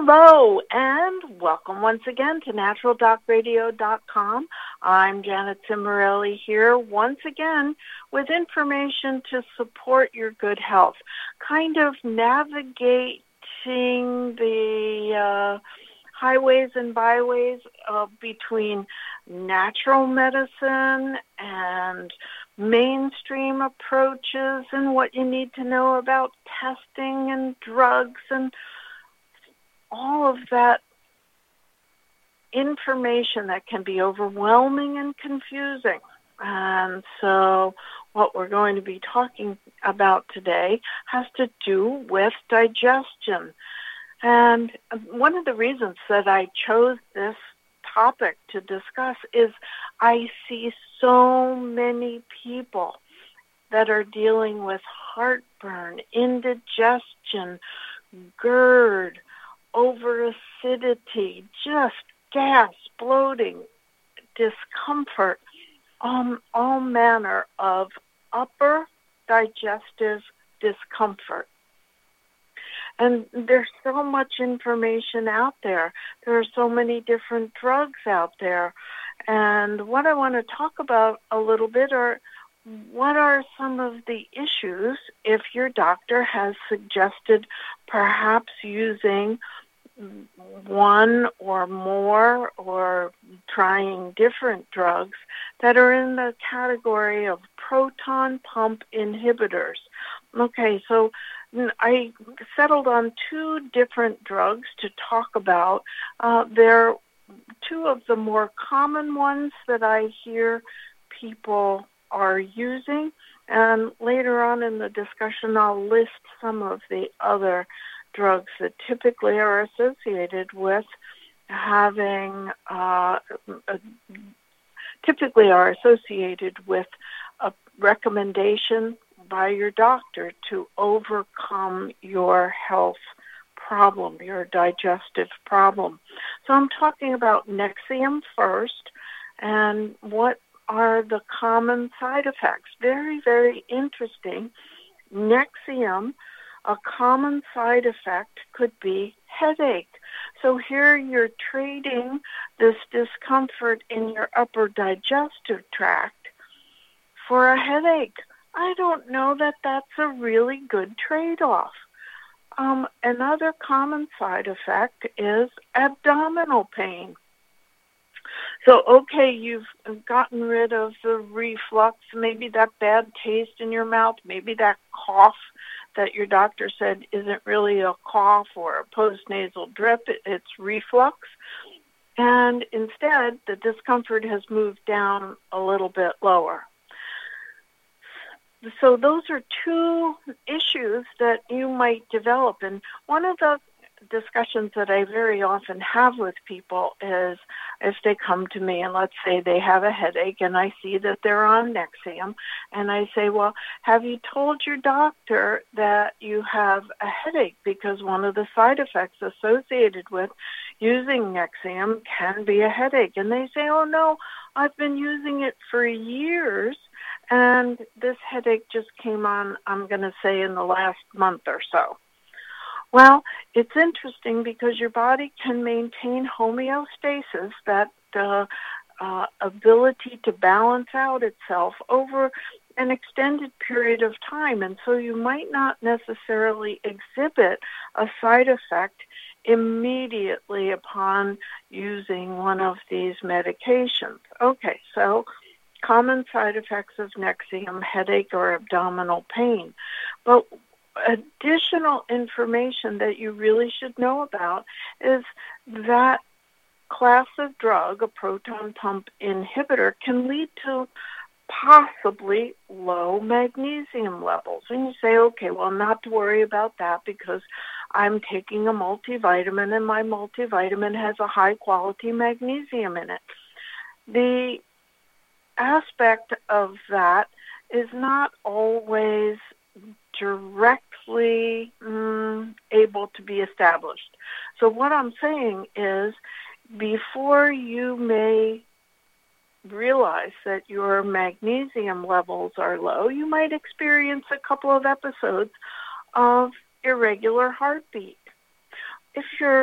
Hello, and welcome once again to naturaldocradio.com. I'm Janet Cimarelli here once again with information to support your good health, kind of navigating the highways and byways between natural medicine and mainstream approaches and what you need to know about testing and drugs and all of that information that can be overwhelming and confusing. And so what we're going to be talking about today has to do with digestion. And one of the reasons that I chose this topic to discuss is I see so many people that are dealing with heartburn, indigestion, GERD, over acidity, just gas, bloating, discomfort, all manner of upper digestive discomfort. And there's so much information out there. There are so many different drugs out there. And what I want to talk about a little bit are what are some of the issues if your doctor has suggested perhaps using one or more or trying different drugs that are in the category of proton pump inhibitors. Okay, so I settled on two different drugs to talk about. They're two of the more common ones that I hear people are using, and later on in the discussion I'll list some of the other drugs that typically are associated with having a recommendation by your doctor to overcome your health problem, your digestive problem. So I'm talking about Nexium first, and what are the common side effects. Very, very interesting. Nexium, a common side effect could be headache. So here you're trading this discomfort in your upper digestive tract for a headache. I don't know that that's a really good trade-off. Another common side effect is abdominal pain. So, okay, you've gotten rid of the reflux, maybe that bad taste in your mouth, maybe that cough that your doctor said isn't really a cough or a postnasal drip, it's reflux. And instead, the discomfort has moved down a little bit lower. So those are two issues that you might develop. And one of the discussions that I very often have with people is if they come to me and let's say they have a headache and I see that they're on Nexium, and I say, well, have you told your doctor that you have a headache? Because one of the side effects associated with using Nexium can be a headache. And they say, oh no, I've been using it for years and this headache just came on, I'm going to say, in the last month or so. Well, it's interesting because your body can maintain homeostasis, that ability to balance out itself over an extended period of time. And so you might not necessarily exhibit a side effect immediately upon using one of these medications. Okay, so common side effects of Nexium, headache or abdominal pain. But additional information that you really should know about is that class of drug, a proton pump inhibitor, can lead to possibly low magnesium levels. And you say, okay, well, not to worry about that because I'm taking a multivitamin and my multivitamin has a high-quality magnesium in it. The aspect of that is not always directly able to be established. So what I'm saying is before you may realize that your magnesium levels are low, you might experience a couple of episodes of irregular heartbeat. If your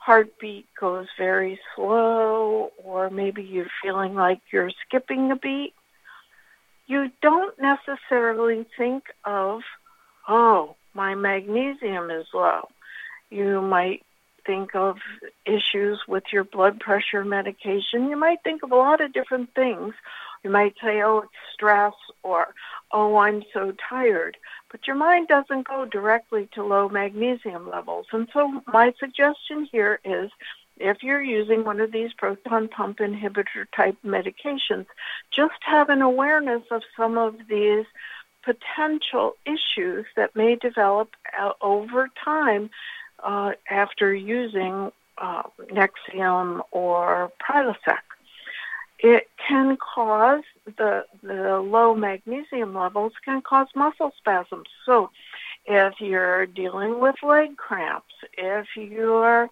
heartbeat goes very slow, or maybe you're feeling like you're skipping a beat, you don't necessarily think of, oh, my magnesium is low. You might think of issues with your blood pressure medication. You might think of a lot of different things. You might say, oh, it's stress, or, oh, I'm so tired. But your mind doesn't go directly to low magnesium levels. And so my suggestion here is, if you're using one of these proton pump inhibitor type medications, just have an awareness of some of these potential issues that may develop over time after using Nexium or Prilosec. It can cause, the low magnesium levels can cause muscle spasms. So if you're dealing with leg cramps, if you're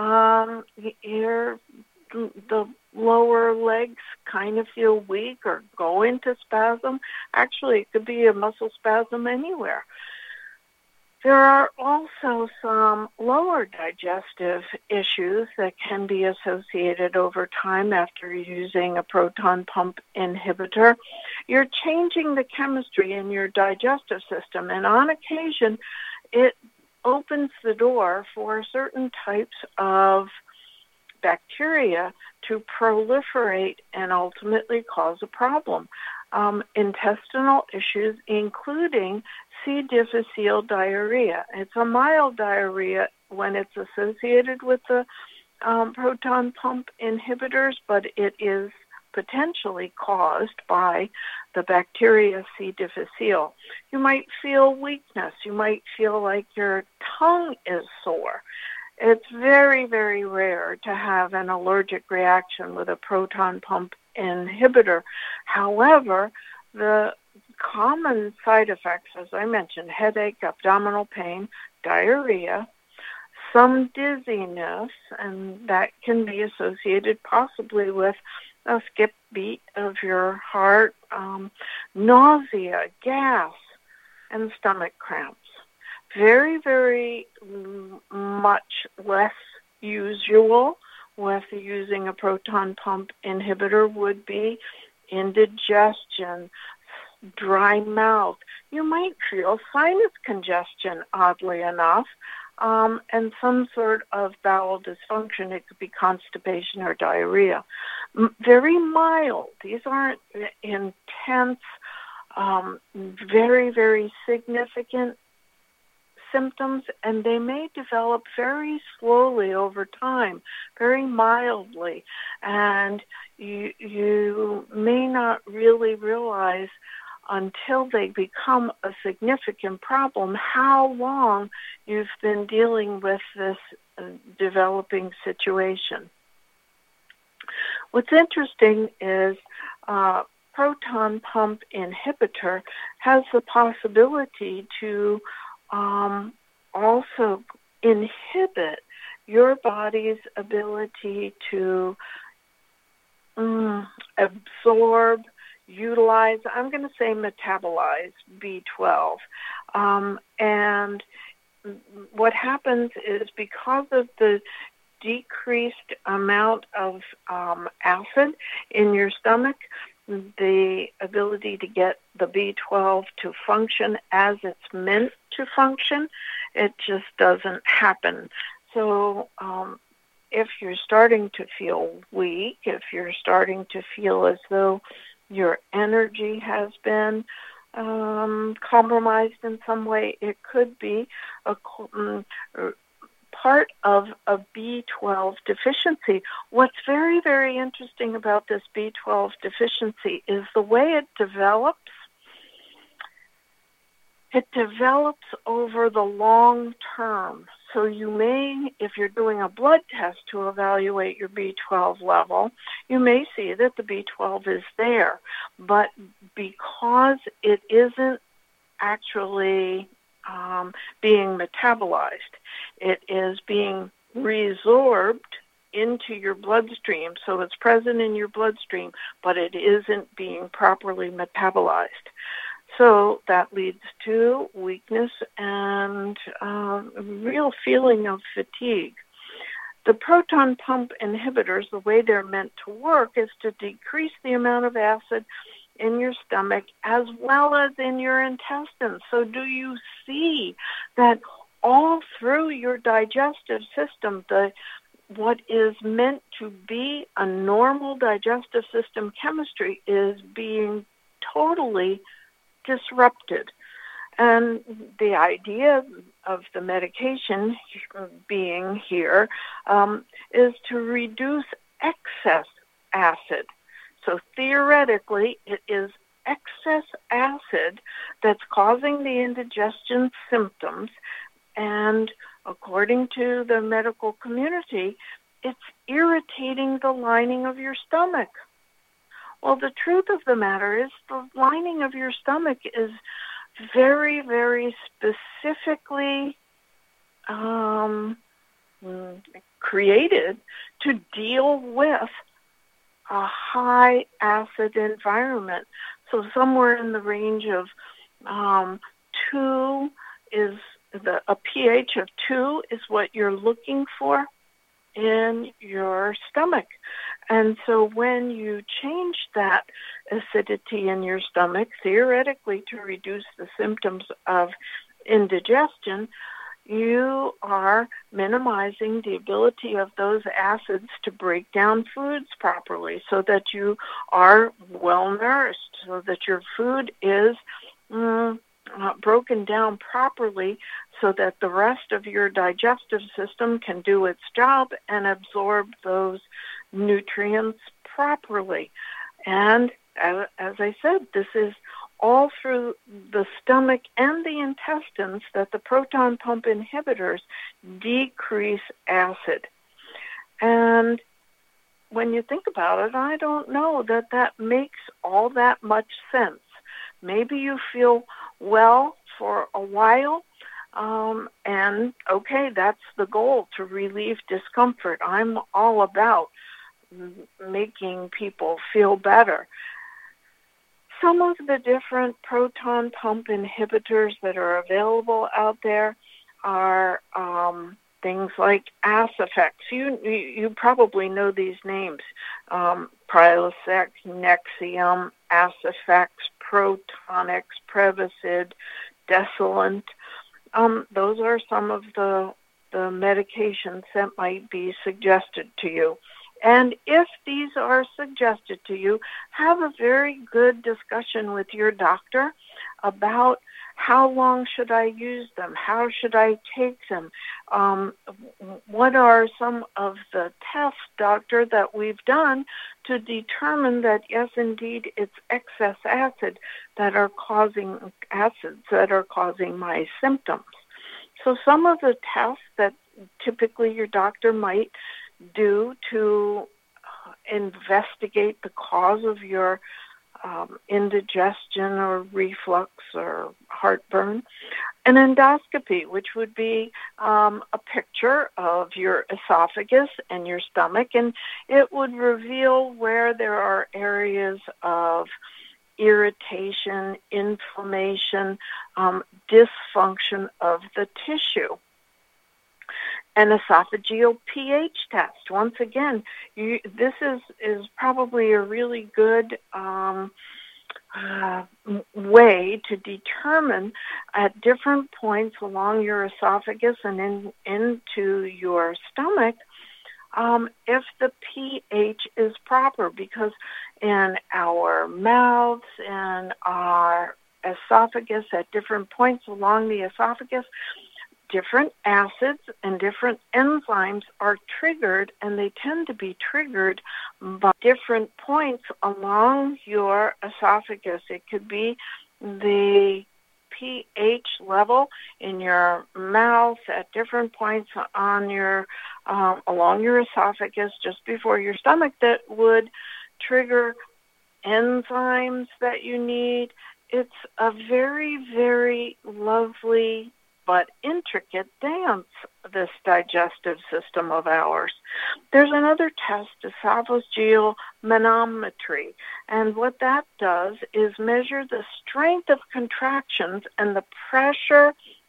the lower legs kind of feel weak or go into spasm, actually it could be a muscle spasm anywhere. There are also some lower digestive issues that can be associated over time after using a proton pump inhibitor. You're changing the chemistry in your digestive system, and on occasion it opens the door for certain types of bacteria to proliferate and ultimately cause a problem. Intestinal issues, including C. difficile diarrhea. It's a mild diarrhea when it's associated with the proton pump inhibitors, but it is potentially caused by the bacteria C. difficile. You might feel weakness. You might feel like your tongue is sore. It's very, very rare to have an allergic reaction with a proton pump inhibitor. However, the common side effects, as I mentioned, headache, abdominal pain, diarrhea, some dizziness, and that can be associated possibly with a skip beat of your heart, nausea, gas, and stomach cramps. Very, very much less usual with using a proton pump inhibitor would be indigestion, dry mouth. You might feel sinus congestion, oddly enough, and some sort of bowel dysfunction. It could be constipation or diarrhea. Very mild. These aren't intense, very, very significant symptoms, and they may develop very slowly over time, very mildly, and you may not really realize until they become a significant problem how long you've been dealing with this developing situation. What's interesting is proton pump inhibitor has the possibility to also inhibit your body's ability to absorb, utilize, I'm going to say metabolize B12. And what happens is, because of the decreased amount of acid in your stomach, the ability to get the B12 to function as it's meant to function, it just doesn't happen. So if you're starting to feel weak, if you're starting to feel as though your energy has been compromised in some way, it could be a part of a B12 deficiency. What's very, very interesting about this B12 deficiency is the way it develops. It develops over the long term. So you may, if you're doing a blood test to evaluate your B12 level, you may see that the B12 is there. But because it isn't actually being metabolized, it is being resorbed into your bloodstream. So it's present in your bloodstream, but it isn't being properly metabolized. So that leads to weakness and a real feeling of fatigue. The proton pump inhibitors, the way they're meant to work is to decrease the amount of acid in your stomach as well as in your intestines. So do you see that all through your digestive system, what is meant to be a normal digestive system chemistry is being totally disrupted? And the idea of the medication being here is to reduce excess acid. So theoretically, it is excess acid that's causing the indigestion symptoms, and according to the medical community, it's irritating the lining of your stomach. Well, the truth of the matter is the lining of your stomach is very, very specifically created to deal with a high acid environment. So somewhere in the range of 2 is a pH of 2 is what you're looking for in your stomach. And so when you change that acidity in your stomach, theoretically to reduce the symptoms of indigestion, you are minimizing the ability of those acids to break down foods properly so that you are well nourished, so that your food is broken down properly so that the rest of your digestive system can do its job and absorb those nutrients properly. And as I said, this is all through the stomach and the intestines that the proton pump inhibitors decrease acid. And when you think about it, I don't know that makes all that much sense. Maybe you feel well for a while, and okay, that's the goal, to relieve discomfort. I'm all about making people feel better. Some of the different proton pump inhibitors that are available out there are things like Asifex. You probably know these names: Prilosec, Nexium, Asifex, Protonix, Prevacid, Desolant. Those are some of the medications that might be suggested to you. And if these are suggested to you, have a very good discussion with your doctor about how long should I use them, how should I take them, what are some of the tests, doctor, that we've done to determine that, yes, indeed, it's excess acids that are causing my symptoms. So some of the tests that typically your doctor might do to investigate the cause of your indigestion or reflux or heartburn. An endoscopy, which would be a picture of your esophagus and your stomach, and it would reveal where there are areas of irritation, inflammation, dysfunction of the tissue. An esophageal pH test. Once again, this is probably a really good way to determine at different points along your esophagus and into your stomach if the pH is proper, because in our mouths and our esophagus, at different points along the esophagus, different acids and different enzymes are triggered, and they tend to be triggered by different points along your esophagus. It could be the pH level in your mouth at different points on your along your esophagus just before your stomach that would trigger enzymes that you need. It's a very, very lovely but intricate dance, this digestive system of ours. There's another test, esophageal manometry, and what that does is measure the strength of contractions and the pressure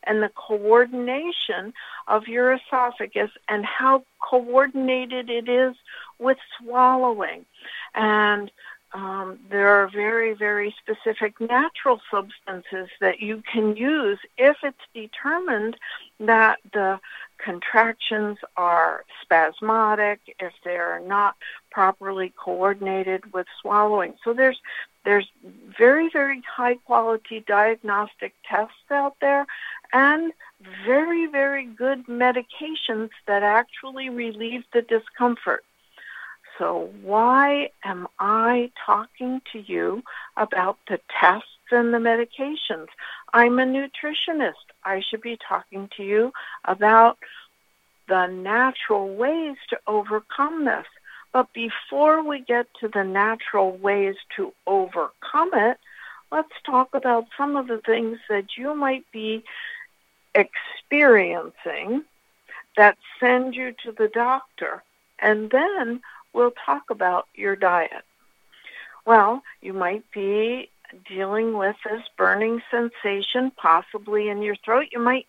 and the coordination of your esophagus and how coordinated it is with swallowing. And there are very, very specific natural substances that you can use if it's determined that the contractions are spasmodic, if they're not properly coordinated with swallowing. So there's very, very high quality diagnostic tests out there and very, very good medications that actually relieve the discomfort. So why am I talking to you about the tests and the medications? I'm a nutritionist. I should be talking to you about the natural ways to overcome this. But before we get to the natural ways to overcome it, let's talk about some of the things that you might be experiencing that send you to the doctor. And then we'll talk about your diet. Well, you might be dealing with this burning sensation possibly in your throat. You might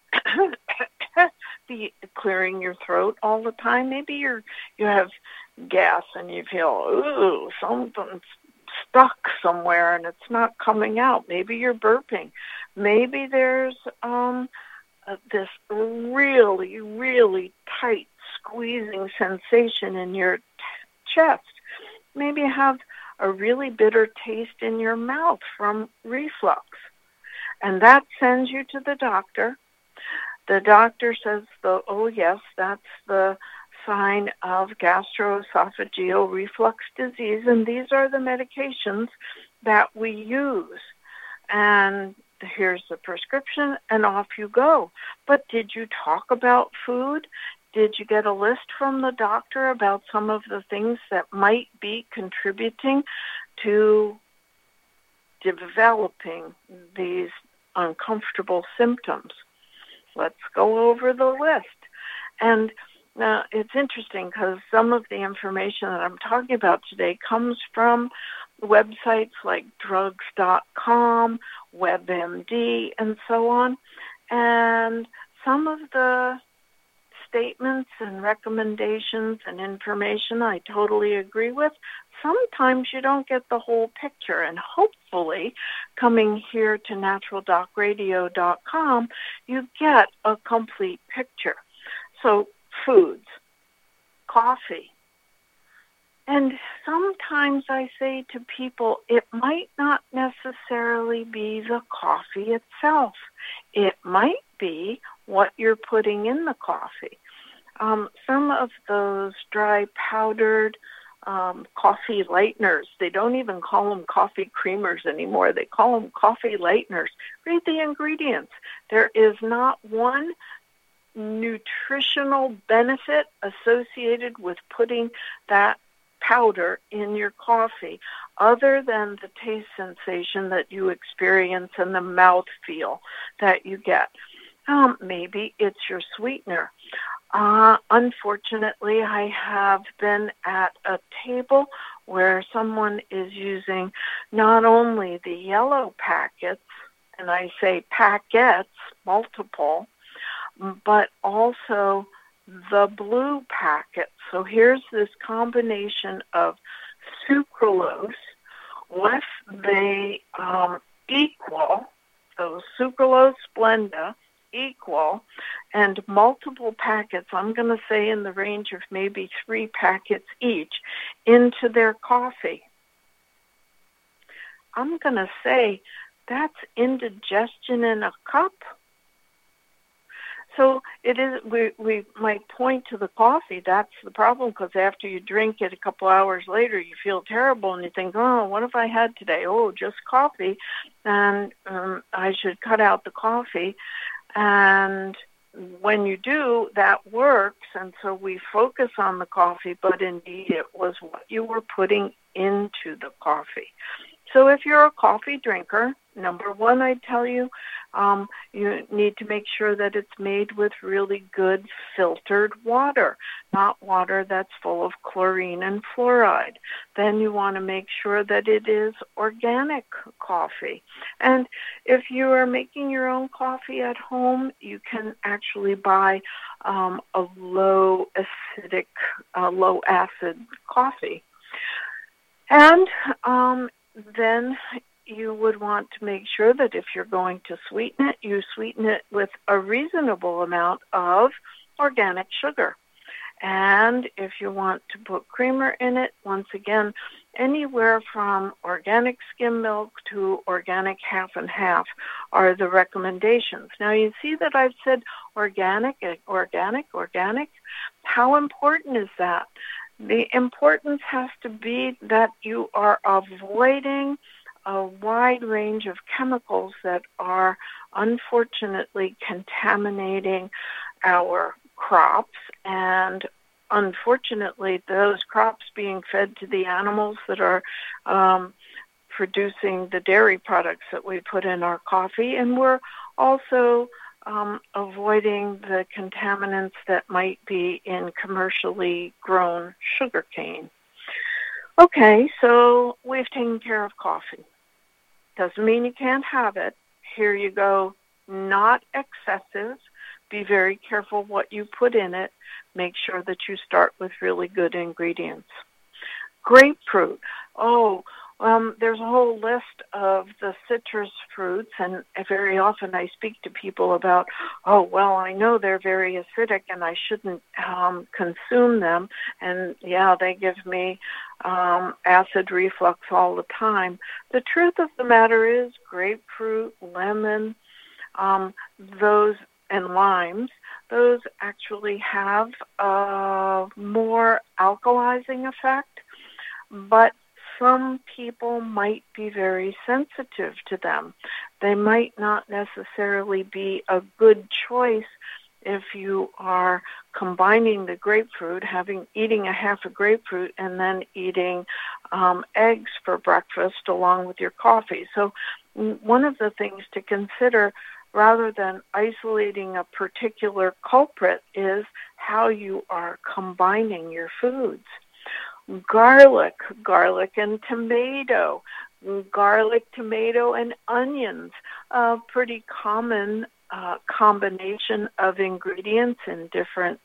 be clearing your throat all the time. Maybe you have gas and you feel, ooh, something's stuck somewhere and it's not coming out. Maybe you're burping. Maybe there's this really, really tight squeezing sensation in your chest. Maybe you have a really bitter taste in your mouth from reflux. And that sends you to the doctor. The doctor says, oh yes, that's the sign of gastroesophageal reflux disease, and these are the medications that we use. And here's the prescription, and off you go. But did you talk about food? Did you get a list from the doctor about some of the things that might be contributing to developing these uncomfortable symptoms? Let's go over the list. And now it's interesting because some of the information that I'm talking about today comes from websites like drugs.com, WebMD, and so on. And some of the statements and recommendations and information I totally agree with. Sometimes you don't get the whole picture, and hopefully coming here to naturaldocradio.com, you get a complete picture. So foods, coffee. And sometimes I say to people, it might not necessarily be the coffee itself. It might be what you're putting in the coffee. Some of those dry powdered coffee lighteners, they don't even call them coffee creamers anymore. They call them coffee lighteners. Read the ingredients. There is not one nutritional benefit associated with putting that powder in your coffee other than the taste sensation that you experience and the mouthfeel that you get. Maybe it's your sweetener. Unfortunately, I have been at a table where someone is using not only the yellow packets, and I say packets, multiple, but also the blue packets. So here's this combination of sucralose with the equal, so sucralose Splenda equal, and multiple packets, I'm going to say in the range of maybe 3 packets each, into their coffee. I'm going to say that's indigestion in a cup. So it is. We might point to the coffee. That's the problem, because after you drink it a couple hours later, you feel terrible and you think, oh, what have I had today? Oh, just coffee, and I should cut out the coffee. And when you do, that works, and so we focus on the coffee, but indeed it was what you were putting into the coffee. So if you're a coffee drinker, number one, I'd tell you, you need to make sure that it's made with really good filtered water, not water that's full of chlorine and fluoride. Then you want to make sure that it is organic coffee. And if you are making your own coffee at home, you can actually buy a low acidic, low acid coffee. And then you would want to make sure that if you're going to sweeten it, you sweeten it with a reasonable amount of organic sugar. And if you want to put creamer in it, once again, anywhere from organic skim milk to organic half and half are the recommendations. Now you see that I've said organic, organic, organic. How important is that? The importance has to be that you are avoiding a wide range of chemicals that are unfortunately contaminating our crops, and unfortunately those crops being fed to the animals that are producing the dairy products that we put in our coffee, and we're also avoiding the contaminants that might be in commercially grown sugar cane. Okay, so we've taken care of coffee. Doesn't mean you can't have it. Here you go. Not excessive. Be very careful what you put in it. Make sure that you start with really good ingredients. Grapefruit. There's a whole list of the citrus fruits, and very often I speak to people about, I know they're very acidic and I shouldn't consume them. And yeah, they give me acid reflux all the time. The truth of the matter is grapefruit, lemon, those and limes, those actually have a more alkalizing effect, but some people might be very sensitive to them. They might not necessarily be a good choice if you are combining the grapefruit, eating a half a grapefruit and then eating eggs for breakfast along with your coffee. So one of the things to consider, rather than isolating a particular culprit, is how you are combining your foods. Garlic and tomato, garlic, tomato, and onions, a pretty common combination of ingredients in different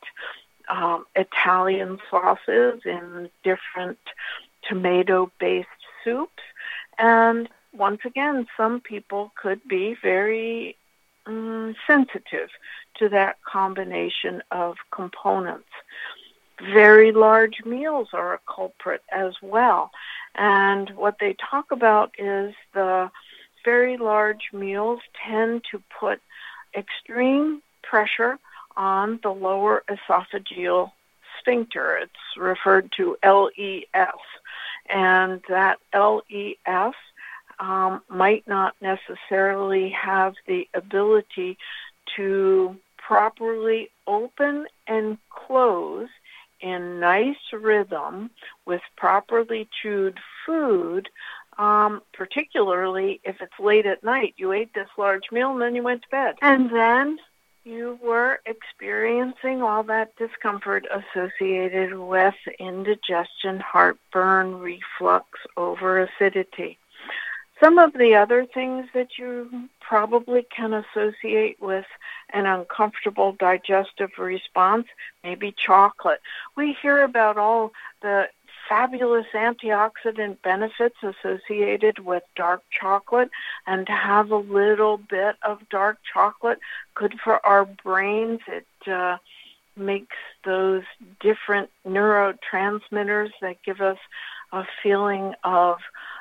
Italian sauces, in different tomato-based soups. And once again, some people could be very sensitive to that combination of components. Very large meals are a culprit as well. And what they talk about is the very large meals tend to put extreme pressure on the lower esophageal sphincter. It's referred to LES. And that LES might not necessarily have the ability to properly open and close in nice rhythm with properly chewed food, particularly if it's late at night. You ate this large meal and then you went to bed. And then you were experiencing all that discomfort associated with indigestion, heartburn, reflux, over acidity. Some of the other things that you probably can associate with an uncomfortable digestive response, maybe chocolate. We hear about all the fabulous antioxidant benefits associated with dark chocolate, and to have a little bit of dark chocolate, good for our brains. It makes those different neurotransmitters that give us a feeling of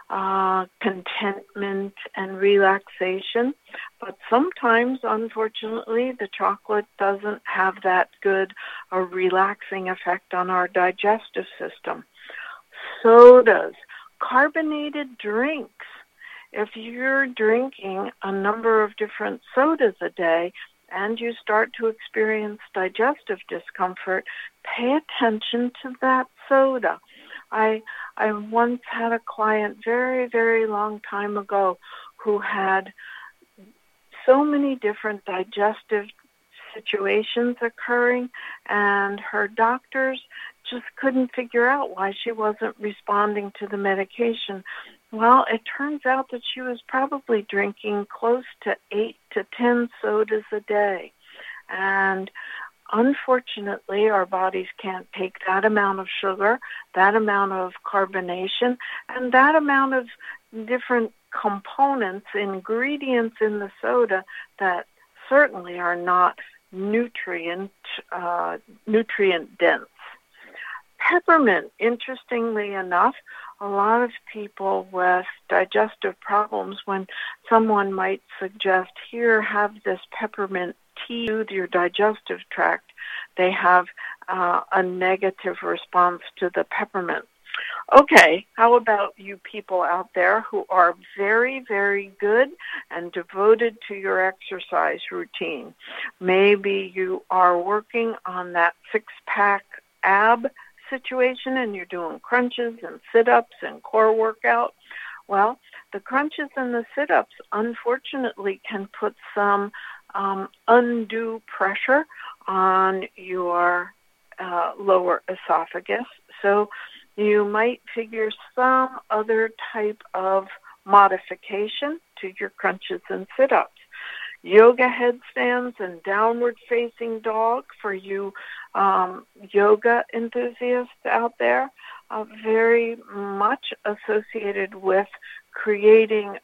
contentment and relaxation. But sometimes, unfortunately, the chocolate doesn't have that good a relaxing effect on our digestive system. Sodas, carbonated drinks. If you're drinking a number of different sodas a day and you start to experience digestive discomfort, pay attention to that soda. I I once had a client very, very long time ago who had so many different digestive situations occurring, and her doctors just couldn't figure out why she wasn't responding to the medication. Well, it turns out that she was probably drinking close to 8 to 10 sodas a day. And unfortunately, our bodies can't take that amount of sugar, that amount of carbonation, and that amount of different components, ingredients in the soda that certainly are not nutrient dense. Peppermint, interestingly enough, a lot of people with digestive problems, when someone might suggest, here, have this peppermint tea to soothe your digestive tract, they have a negative response to the peppermint. Okay, how about you people out there who are very, very good and devoted to your exercise routine? Maybe you are working on that six-pack ab situation and you're doing crunches and sit-ups and core workout. Well, the crunches and the sit-ups, unfortunately, can put some undue pressure on your lower esophagus. So you might figure some other type of modification to your crunches and sit-ups. Yoga headstands and downward-facing dog for you yoga enthusiasts out there are very much associated with creating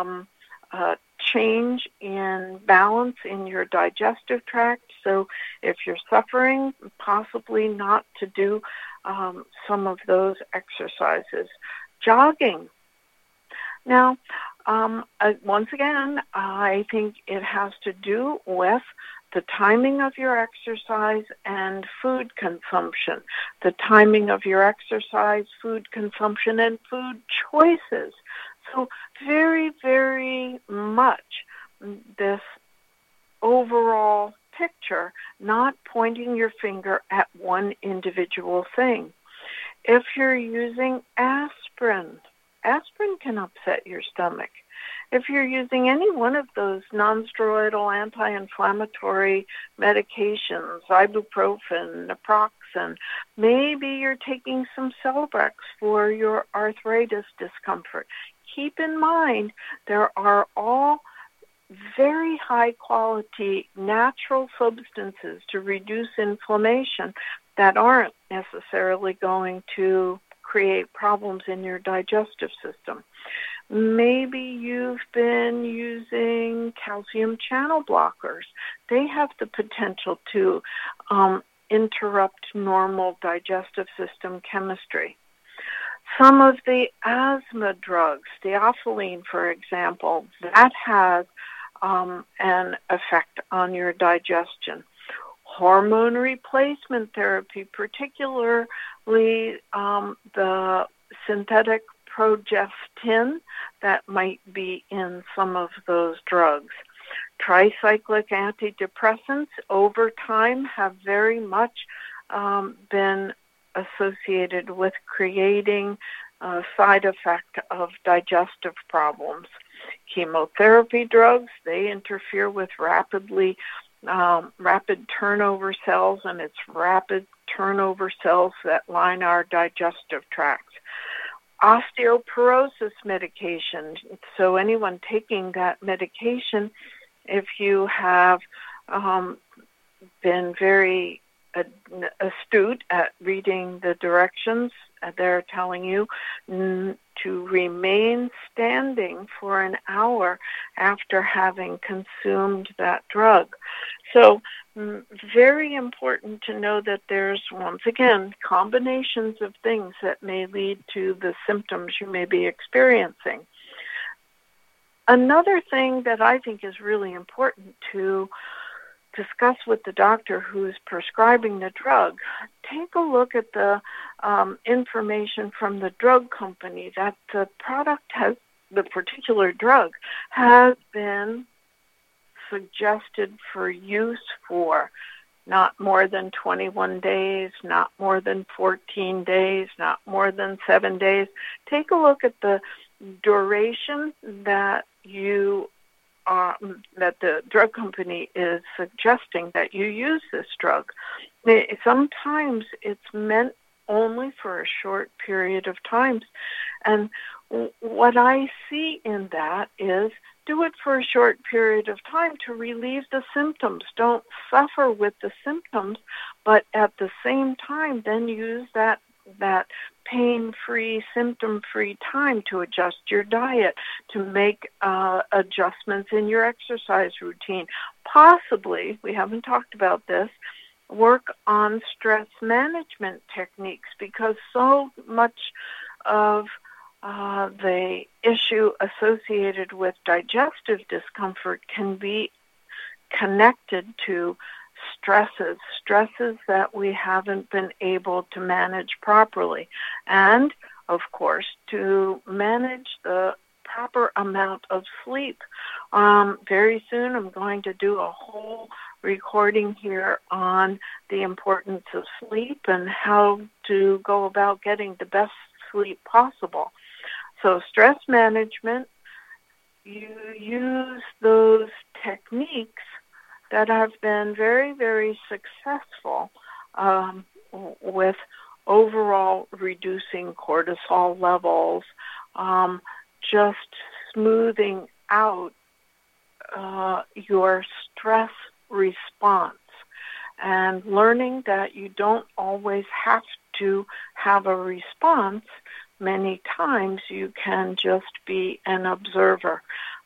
a change in balance in your digestive tract. So if you're suffering, possibly not to do some of those exercises. Jogging. Now, once again, I think it has to do with the timing of your exercise and food consumption, the timing of your exercise, food consumption, and food choices. So very, very much this overall picture, not pointing your finger at one individual thing. If you're using aspirin can upset your stomach. If you're using any one of those non-steroidal anti-inflammatory medications, ibuprofen, naproxen, maybe you're taking some Celebrex for your arthritis discomfort. Keep in mind, there are all very high-quality natural substances to reduce inflammation that aren't necessarily going to create problems in your digestive system. Maybe you've been using calcium channel blockers. They have the potential to interrupt normal digestive system chemistry. Some of the asthma drugs, theophylline, for example, that has an effect on your digestion. Hormone replacement therapy, particularly the synthetic progestin that might be in some of those drugs. Tricyclic antidepressants over time have very much been associated with creating a side effect of digestive problems. Chemotherapy drugs, they interfere with rapid turnover cells, and it's rapid turnover cells that line our digestive tracts. Osteoporosis medication. So anyone taking that medication, if you have been very astute at reading the directions, they're telling you to remain standing for an hour after having consumed that drug. So very important to know that there's, once again, combinations of things that may lead to the symptoms you may be experiencing. Another thing that I think is really important to discuss with the doctor who's prescribing the drug, take a look at the information from the drug company that the product has, the particular drug has been suggested for use for. not more than 21 days, not more than 14 days, not more than 7 days. Take a look at the duration that that the drug company is suggesting that you use this drug. Sometimes it's meant only for a short period of time. And what I see in that is do it for a short period of time to relieve the symptoms. Don't suffer with the symptoms, but at the same time, then use that pain-free, symptom-free time to adjust your diet, to make adjustments in your exercise routine. Possibly, we haven't talked about this, work on stress management techniques, because so much of the issue associated with digestive discomfort can be connected to stresses that we haven't been able to manage properly. And, of course, to manage the proper amount of sleep. Very soon I'm going to do a whole recording here on the importance of sleep and how to go about getting the best sleep possible. So stress management, you use those techniques that have been very, very successful with overall reducing cortisol levels, just smoothing out your stress response, and learning that you don't always have to have a response. Many times you can just be an observer.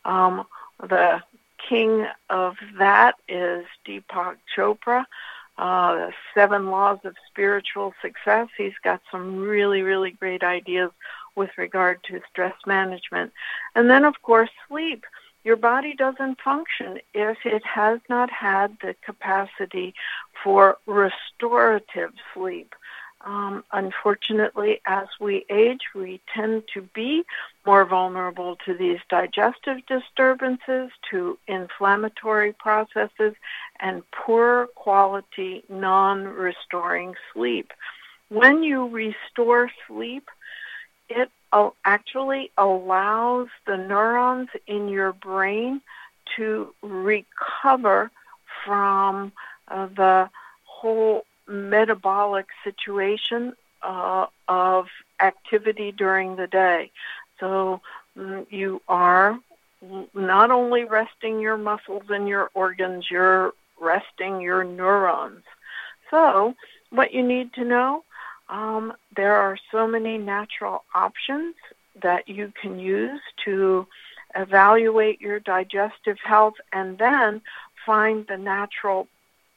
The king of that is Deepak Chopra, the 7 Laws of Spiritual Success. He's got some really, really great ideas with regard to stress management. And then, of course, sleep. Your body doesn't function if it has not had the capacity for restorative sleep. Unfortunately, as we age, we tend to be more vulnerable to these digestive disturbances, to inflammatory processes, and poor quality, non-restoring sleep. When you restore sleep, it actually allows the neurons in your brain to recover from the whole metabolic situation of activity during the day. So you are not only resting your muscles and your organs, you're resting your neurons. So what you need to know, there are so many natural options that you can use to evaluate your digestive health and then find the natural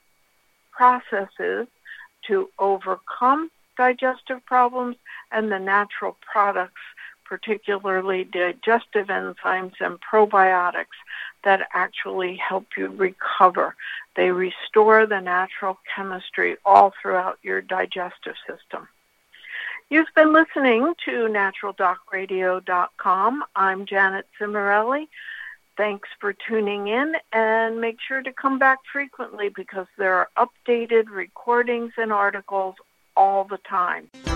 processes to overcome digestive problems and the natural products, particularly digestive enzymes and probiotics, that actually help you recover. They restore the natural chemistry all throughout your digestive system. You've been listening to naturaldocradio.com. I'm Janet Cimarelli. Thanks for tuning in, and make sure to come back frequently because there are updated recordings and articles all the time.